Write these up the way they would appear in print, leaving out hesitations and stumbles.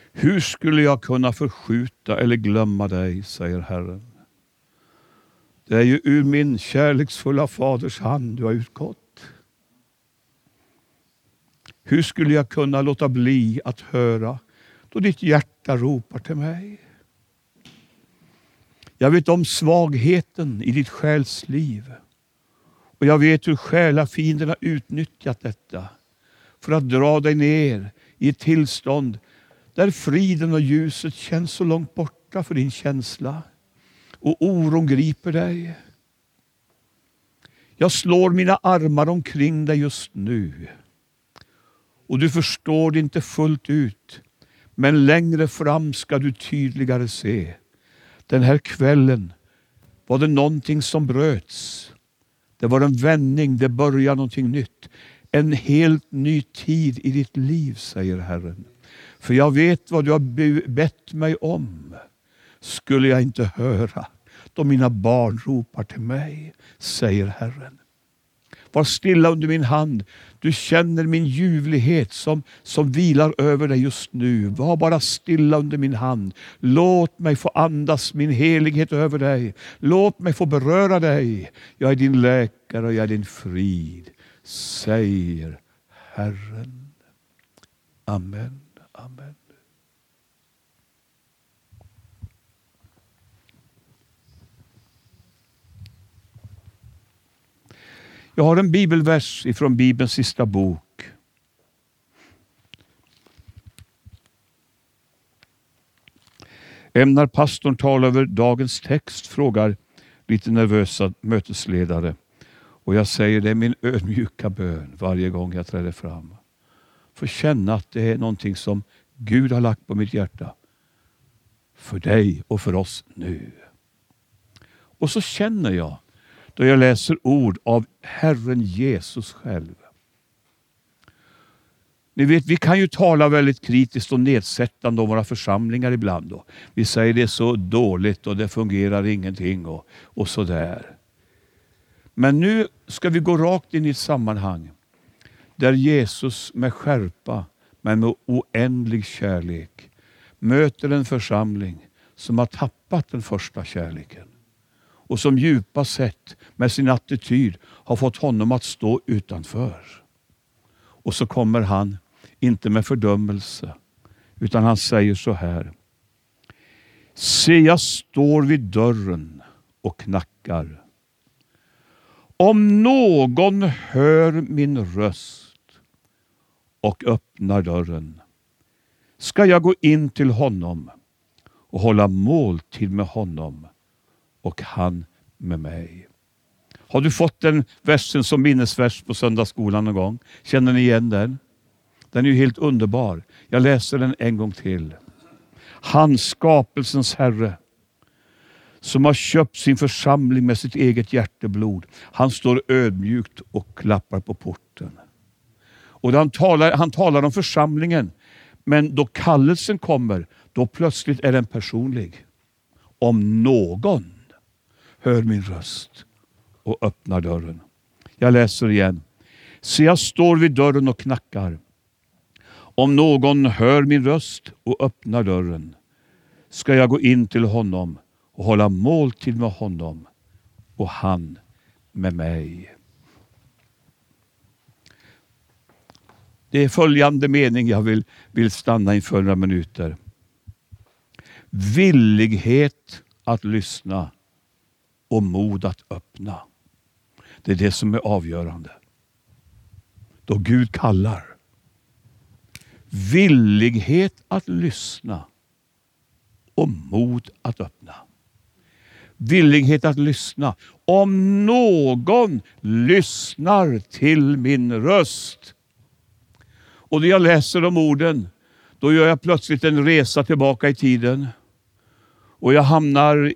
Hur skulle jag kunna förskjuta eller glömma dig, säger Herren. Det är ju ur min kärleksfulla faders hand du har utgått. Hur skulle jag kunna låta bli att höra då ditt hjärta ropar till mig? Jag vet om svagheten i ditt själsliv. Och jag vet hur själafienderna utnyttjat detta för att dra dig ner i ett tillstånd där friden och ljuset känns så långt borta för din känsla. Och oron griper dig. Jag slår mina armar omkring dig just nu. Och du förstår det inte fullt ut. Men längre fram ska du tydligare se. Den här kvällen var det någonting som bröts. Det var en vändning, det börjar någonting nytt. En helt ny tid i ditt liv, säger Herren. För jag vet vad du har bett mig om. Skulle jag inte höra då mina barn ropar till mig, säger Herren. Var stilla under min hand. Du känner min ljuvlighet som vilar över dig just nu. Var bara stilla under min hand. Låt mig få andas min helighet över dig. Låt mig få beröra dig. Jag är din läkare och jag är din frid, säger Herren. Amen, amen. Jag har en bibelvers ifrån Bibelns sista bok. Ämnar pastorn tala över dagens text, frågar lite nervösa mötesledare. Och jag säger, det är min ödmjuka bön varje gång jag träder fram. För känna att det är någonting som Gud har lagt på mitt hjärta. För dig och för oss nu. Och så känner jag, då jag läser ord av Herren Jesus själv. Ni vet, vi kan ju tala väldigt kritiskt och nedsättande om våra församlingar ibland. Då. Vi säger det är så dåligt och det fungerar ingenting och sådär. Men nu ska vi gå rakt in i ett sammanhang där Jesus med skärpa men med oändlig kärlek möter en församling som har tappat den första kärleken. Och som djupast sett med sin attityd har fått honom att stå utanför. Och så kommer han, inte med fördömelse, utan han säger så här. Se, jag står vid dörren och knackar. Om någon hör min röst och öppnar dörren, ska jag gå in till honom och hålla måltid med honom och han med mig. Har du fått den versen som minnesvers på söndagsskolan någon gång? Känner ni igen den? Den är ju helt underbar. Jag läser den en gång till. Han, skapelsens Herre, som har köpt sin församling med sitt eget hjärteblod. Han står ödmjukt och klappar på porten. Och han talar om församlingen. Men då kallelsen kommer, då plötsligt är den personlig. Om någon hör min röst och öppnar dörren. Jag läser igen. Så jag står vid dörren och knackar. Om någon hör min röst och öppnar dörren, ska jag gå in till honom och hålla måltid med honom och han med mig. Det är följande mening jag vill stanna inför några minuter. Villighet att lyssna och mod att öppna. Det är det som är avgörande. Då Gud kallar. Villighet att lyssna och mod att öppna. Villighet att lyssna. Om någon lyssnar till min röst. Och när jag läser de orden, då gör jag plötsligt en resa tillbaka i tiden. Och jag hamnar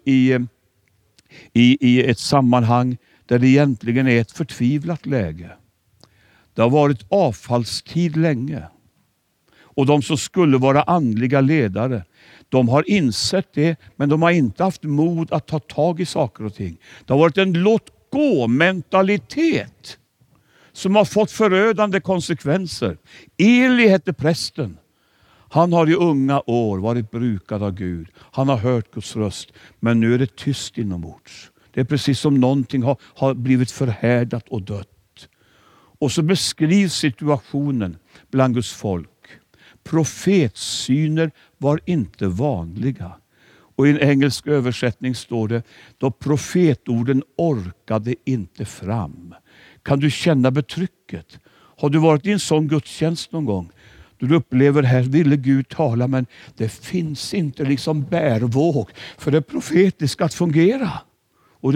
i ett sammanhang där det egentligen är ett förtvivlat läge. Det har varit avfallstid länge. Och de som skulle vara andliga ledare, de har insett det, men de har inte haft mod att ta tag i saker och ting. Det har varit en låt-gå-mentalitet som har fått förödande konsekvenser. Eli hette prästen. Han har i unga år varit brukad av Gud. Han har hört Guds röst. Men nu är det tyst inombords. Det är precis som någonting har blivit förhärdat och dött. Och så beskrivs situationen bland Guds folk. Profetsyner var inte vanliga. Och i en engelsk översättning står det, då profetorden orkade inte fram. Kan du känna betrycket? Har du varit i en sån gudstjänst någon gång? Du upplever här, ville Gud tala, men det finns inte liksom bärvåg för det profetiska att fungera. Och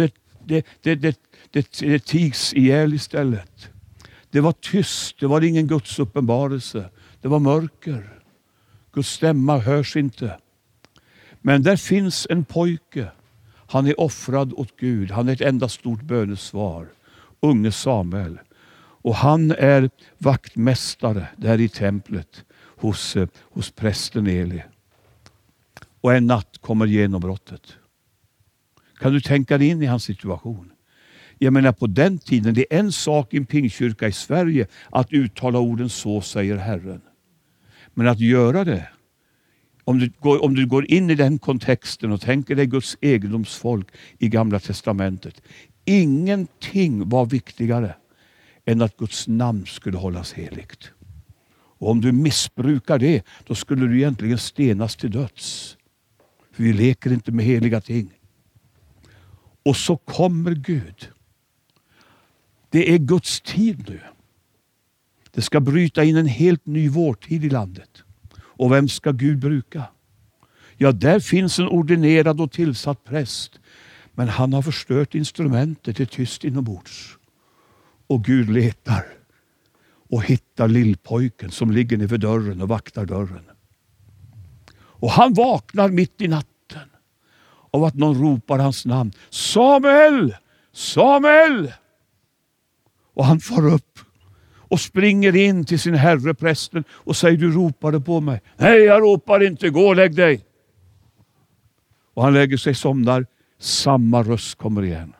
det tigs ihjäl istället. Det var tyst, det var ingen Guds uppenbarelse. Det var mörker. Guds stämma hörs inte. Men där finns en pojke. Han är offrad åt Gud. Han är ett enda stort bönesvar. Unge Samuel. Och han är vaktmästare där i templet hos prästen Eli. Och en natt kommer genombrottet. Kan du tänka dig in i hans situation? Jag menar på den tiden, det är en sak i en pingkyrka i Sverige att uttala orden så säger Herren. Men att göra det, om du går in i den kontexten och tänker dig Guds egendomsfolk i Gamla testamentet. Ingenting var viktigare än att Guds namn skulle hållas heligt. Och om du missbrukar det, då skulle du egentligen stenas till döds. För vi leker inte med heliga ting. Och så kommer Gud. Det är Guds tid nu. Det ska bryta in en helt ny vårtid i landet. Och vem ska Gud bruka? Ja, där finns en ordinerad och tillsatt präst. Men han har förstört instrumentet, det är tyst inombords. Och Gud letar och hittar lillpojken som ligger nere dörren och vaktar dörren. Och han vaknar mitt i natten av att någon ropar hans namn. Samuel! Samuel! Och han far upp och springer in till sin herre prästen och säger, du ropade på mig. Nej, jag ropar inte, gå och lägg dig. Och han lägger sig, somnar. Samma röst kommer igen.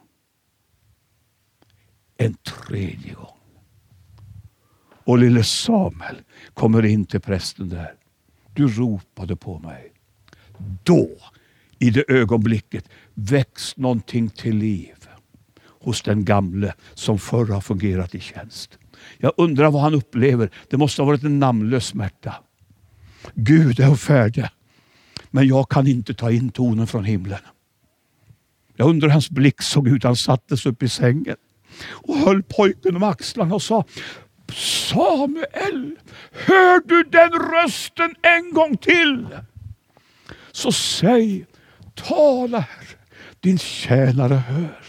En tredje gång. Och lille Samuel kommer in till prästen där. Du ropade på mig. Då, i det ögonblicket, väcks någonting till liv hos den gamle som förr har fungerat i tjänst. Jag undrar vad han upplever. Det måste ha varit en namnlös smärta. Gud är färdig. Men jag kan inte ta in tonen från himlen. Jag undrar hans blick såg ut. Han sattes upp i sängen och höll pojken om axlarna och sa, Samuel, hör du den rösten en gång till? Så säg, tala här, din tjänare hör.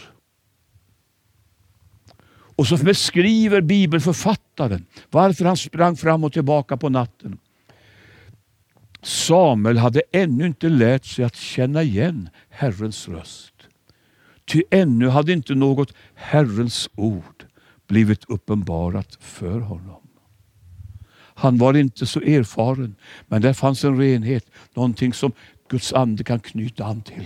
Och så beskriver bibelförfattaren varför han sprang fram och tillbaka på natten. Samuel hade ännu inte lärt sig att känna igen Herrens röst. Ty ännu hade inte något Herrens ord blivit uppenbarat för honom. Han var inte så erfaren, men där fanns en renhet, någonting som Guds ande kan knyta an till.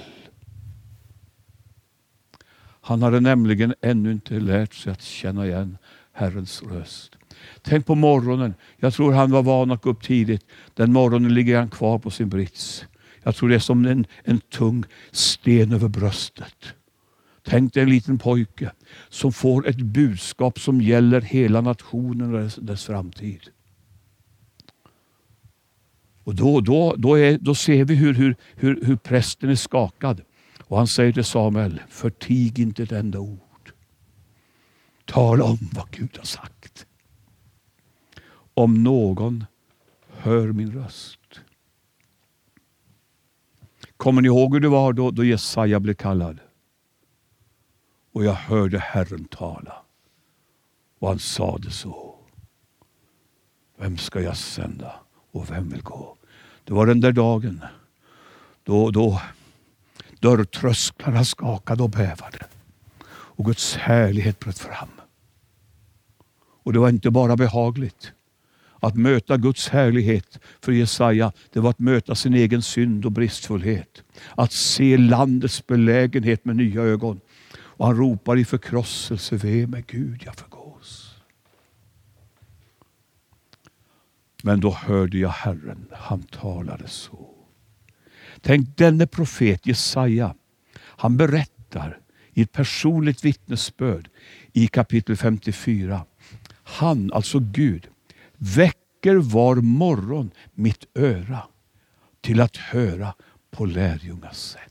Han hade nämligen ännu inte lärt sig att känna igen Herrens röst. Tänk på morgonen. Jag tror han var van att gå upp tidigt. Den morgonen ligger han kvar på sin brits. Jag tror det är som en tung sten över bröstet. Tänk dig en liten pojke som får ett budskap som gäller hela nationen och dess framtid. Och då ser vi hur prästen är skakad. Och han säger till Samuel, förtig inte ett enda ord. Tala om vad Gud har sagt. Om någon hör min röst. Kommer ni ihåg hur det var då Jesaja blev kallad? Och jag hörde Herren tala. Och han sa det så. Vem ska jag sända? Och vem vill gå? Det var den där dagen. Då dörrtrösklarna skakade och bävade. Och Guds härlighet bröt fram. Och det var inte bara behagligt. Att möta Guds härlighet för Jesaja, det var att möta sin egen synd och bristfullhet. Att se landets belägenhet med nya ögon. Och han ropar i förkrosselse, ve med Gud, jag förgås. Men då hörde jag Herren, han talade så. Tänk, denne profet Jesaja, han berättar i ett personligt vittnesbörd i kapitel 54. Han, alltså Gud, väcker var morgon mitt öra till att höra på lärjungas sätt.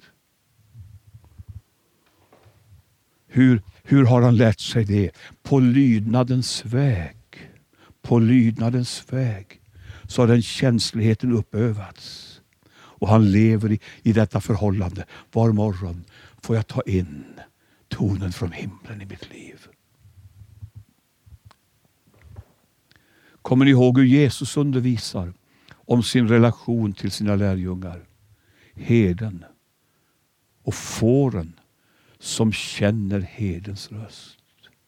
Hur har han lärt sig det? På lydnadens väg. På lydnadens väg så har den känsligheten uppövats. Och han lever i detta förhållande. Var morgon får jag ta in tonen från himlen i mitt liv. Kommer ni ihåg hur Jesus undervisar om sin relation till sina lärjungar? Herden och fåren som känner herdens röst.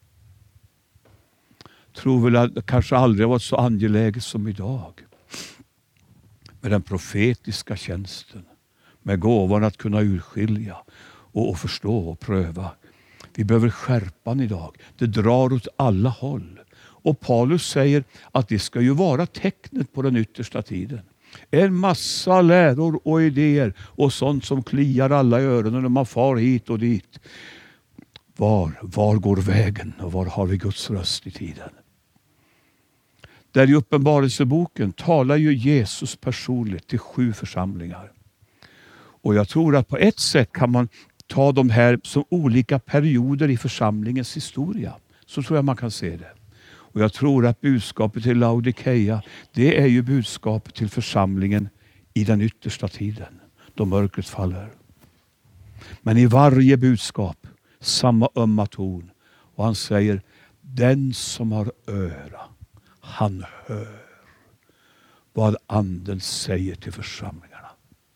Tror väl att det kanske aldrig har varit så angeläget som idag. Med den profetiska tjänsten. Med gåvan att kunna urskilja och förstå och pröva. Vi behöver skärpan idag. Det drar åt alla håll. Och Paulus säger att det ska ju vara tecknet på den yttersta tiden. En massa läror och idéer och sånt som kliar alla i öronen när man far hit och dit. Var går vägen och var har vi Guds röst i tiden? Där i Uppenbarelseboken talar ju Jesus personligt till 7 församlingar. Och jag tror att på ett sätt kan man ta de här som olika perioder i församlingens historia. Så tror jag man kan se det. Och jag tror att budskapet till Laodikeia, det är ju budskapet till församlingen i den yttersta tiden. Då mörkret faller. Men i varje budskap samma ömma ton. Och han säger, den som har öra, han hör vad anden säger till församlingarna.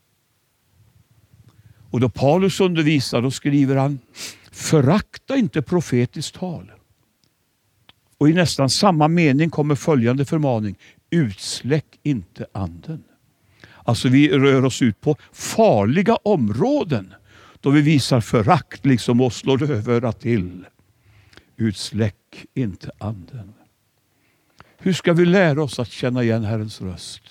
Och då Paulus undervisar, då skriver han, förakta inte profetiskt tal. Och i nästan samma mening kommer följande förmaning, utsläck inte anden. Alltså vi rör oss ut på farliga områden då vi visar förakt liksom och slår dövörat till. Utsläck inte anden. Hur ska vi lära oss att känna igen Herrens röst?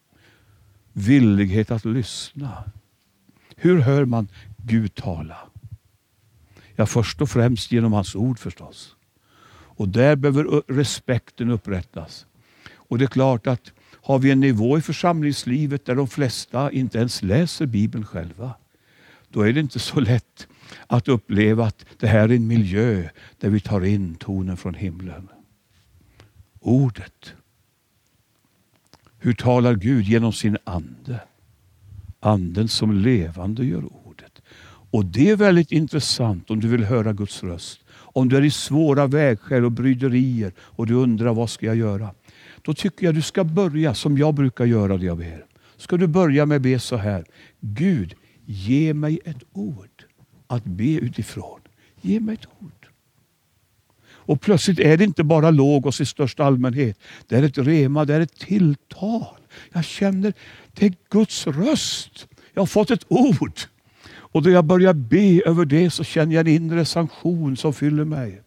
Villighet att lyssna. Hur hör man Gud tala? Ja, först och främst genom hans ord förstås. Och där behöver respekten upprättas. Och det är klart att har vi en nivå i församlingslivet där de flesta inte ens läser Bibeln själva, då är det inte så lätt att uppleva att det här är en miljö där vi tar in tonen från himlen. Ordet. Hur talar Gud genom sin ande? Anden som levande gör ordet. Och det är väldigt intressant om du vill höra Guds röst. Om du är i svåra vägskäl och bryderier och du undrar vad ska jag göra? Då tycker jag du ska börja som jag brukar göra det jag ber. Ska du börja med att be så här. Gud, ge mig ett ord att be utifrån. Ge mig ett ord. Och plötsligt är det inte bara logos i största allmänhet. Det är ett rema, det är ett tilltal. Jag känner, det är Guds röst. Jag har fått ett ord. Och då jag börjar be över det så känner jag en inre sanktion som fyller mig.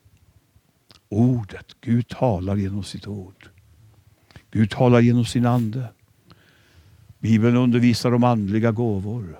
Ordet, Gud talar genom sitt ord. Gud talar genom sin ande. Bibeln undervisar om andliga gåvor.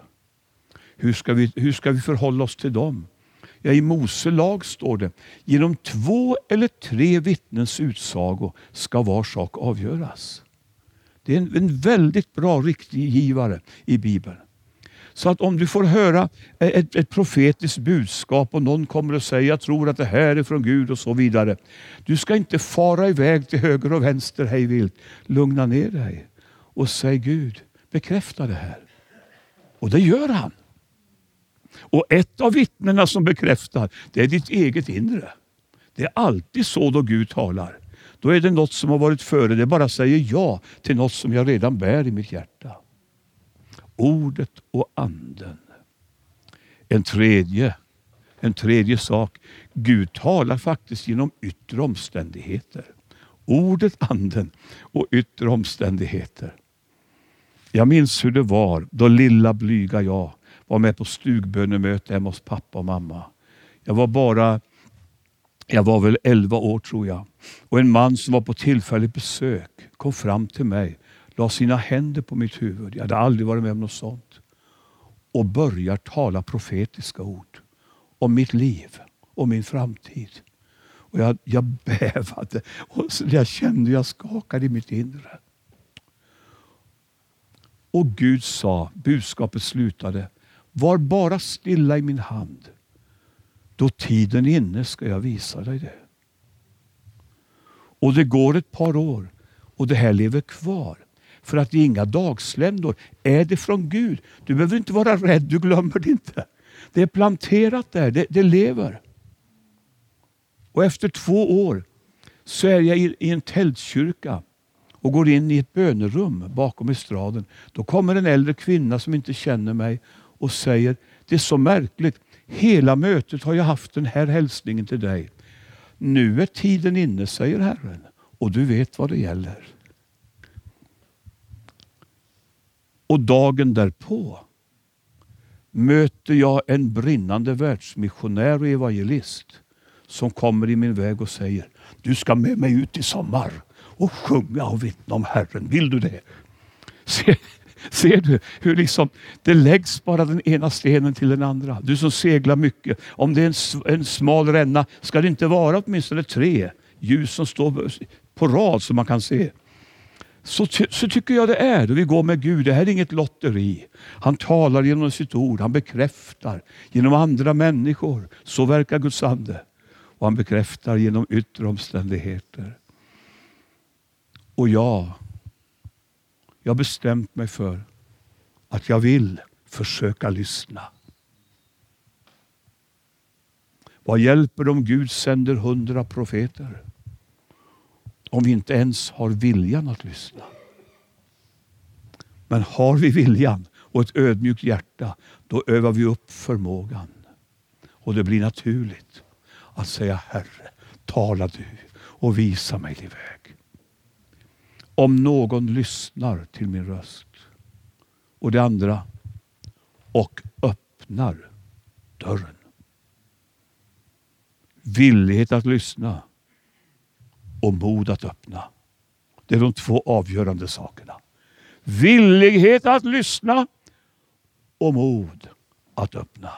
Hur ska vi förhålla oss till dem? Ja, i Mose lag står det, genom 2 eller 3 vittnens utsago ska var sak avgöras. Det är en väldigt bra riktgivare i Bibeln. Så att om du får höra ett profetiskt budskap och någon kommer och säger jag tror att det här är från Gud och så vidare. Du ska inte fara iväg till höger och vänster hej vilt. Lugna ner dig och säg Gud, bekräfta det här. Och det gör han. Och ett av vittnena som bekräftar, det är ditt eget inre. Det är alltid så då Gud talar. Då är det något som har varit före. Det bara säger ja till något som jag redan bär i mitt hjärta. Ordet och anden. En tredje sak. Gud talar faktiskt genom yttre omständigheter. Ordet, anden och yttre omständigheter. Jag minns hur det var då lilla blyga jag var med på stugbönemöte hemma hos pappa och mamma. Jag var väl 11 år tror jag. Och en man som var på tillfälligt besök kom fram till mig, la sina händer på mitt huvud. Jag hade aldrig varit med om något sånt. Och börjar tala profetiska ord om mitt liv och min framtid. Och jag bävade och jag kände jag skakade i mitt inre. Och Gud sa, budskapet slutade, var bara stilla i min hand. Då tiden är inne ska jag visa dig det. Och det går ett par år och det här lever kvar. För att det är inga dagsländor. Är det från Gud? Du behöver inte vara rädd, du glömmer det inte. Det är planterat där, det lever. Och efter 2 år så är jag i en tältkyrka och går in i ett bönerum bakom estraden. Då kommer en äldre kvinna som inte känner mig och säger, det är så märkligt, hela mötet har jag haft den här hälsningen till dig. Nu är tiden inne, säger Herren, och du vet vad det gäller. Och dagen därpå möter jag en brinnande världsmissionär och evangelist som kommer i min väg och säger, du ska med mig ut i sommar och sjunga och vittna om Herren. Vill du det? Ser du hur liksom det läggs bara den ena stenen till den andra. Du som seglar mycket. Om det är en smal ränna ska det inte vara åtminstone 3 ljus som står på rad som man kan se. Så tycker jag det är. Och vi går med Gud. Det här är inget lotteri. Han talar genom sitt ord. Han bekräftar genom andra människor. Så verkar Guds ande. Och han bekräftar genom yttre omständigheter. Och jag har bestämt mig för att jag vill försöka lyssna. Vad hjälper det om Gud sänder 100 profeter? Om vi inte ens har viljan att lyssna. Men har vi viljan och ett ödmjukt hjärta, då övar vi upp förmågan. Och det blir naturligt att säga, Herre, tala du och visa mig din väg. Om någon lyssnar till min röst. Och det andra, och öppnar dörren. Villighet att lyssna och mod att öppna. Det är de 2 avgörande sakerna. Villighet att lyssna och mod att öppna.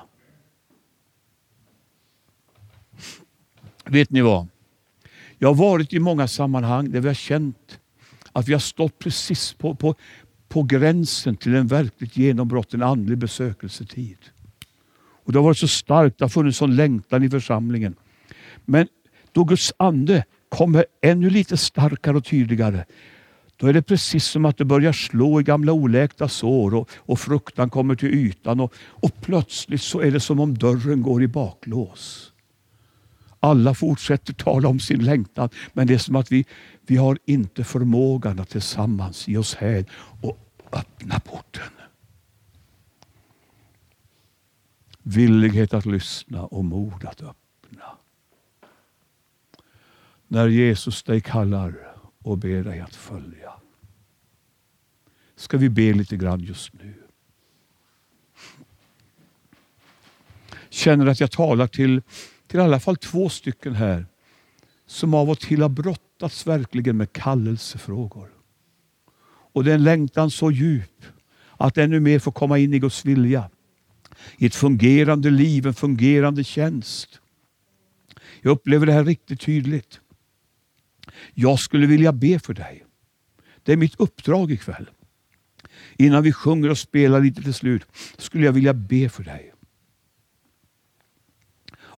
Vet ni vad? Jag har varit i många sammanhang där vi har känt att vi har stått precis på gränsen till en verkligt genombrott, en andlig besökelsetid. Och det har varit så starkt, det har funnits sån längtan i församlingen. Men då Guds ande kommer ännu lite starkare och tydligare, då är det precis som att det börjar slå i gamla oläkta sår och fruktan kommer till ytan och plötsligt så är det som om dörren går i baklås. Alla fortsätter tala om sin längtan, men det är som att vi har inte förmågan att tillsammans ge oss hän och öppna porten. Villighet att lyssna och mod att öppna. När Jesus dig kallar och ber dig att följa. Ska vi be lite grann just nu. Känner att jag talar till i alla fall 2 stycken här som av och till har brottats verkligen med kallelsefrågor. Och det är en längtan så djup att ännu mer får komma in i Guds vilja. I ett fungerande liv, en fungerande tjänst. Jag upplever det här riktigt tydligt. Jag skulle vilja be för dig. Det är mitt uppdrag ikväll. Innan vi sjunger och spelar lite till slut skulle jag vilja be för dig.